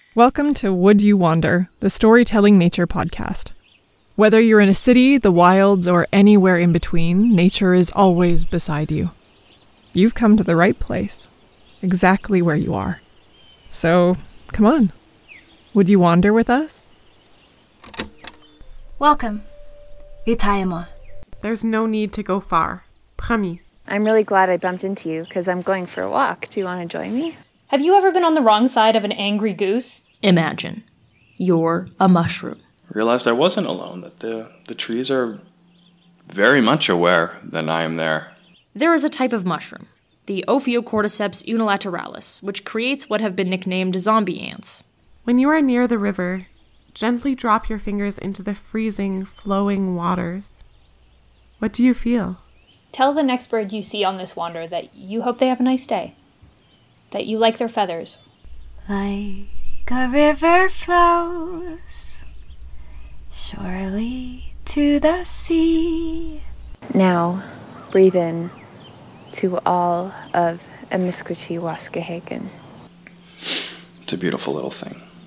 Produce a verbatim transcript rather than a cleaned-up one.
Welcome to Would You Wander, the Storytelling Nature podcast. Whether you're in a city, the wilds, or anywhere in between, nature is always beside you. You've come to the right place, exactly where you are. So, come on. Would you wander with us? Welcome. Vitajemo. There's no need to go far. Promis. I'm really glad I bumped into you because I'm going for a walk. Do you want to join me? Have you ever been on the wrong side of an angry goose? Imagine. You're a mushroom. Realized I wasn't alone, that the, the trees are very much aware that I am there. There is a type of mushroom, the Ophiocordyceps unilateralis, which creates what have been nicknamed zombie ants. When you are near the river, gently drop your fingers into the freezing, flowing waters. What do you feel? Tell the next bird you see on this wander that you hope they have a nice day. That you like their feathers. Like a river flows surely to the sea. Now, breathe in to all of Amiskwichi Waskahagen. It's a beautiful little thing.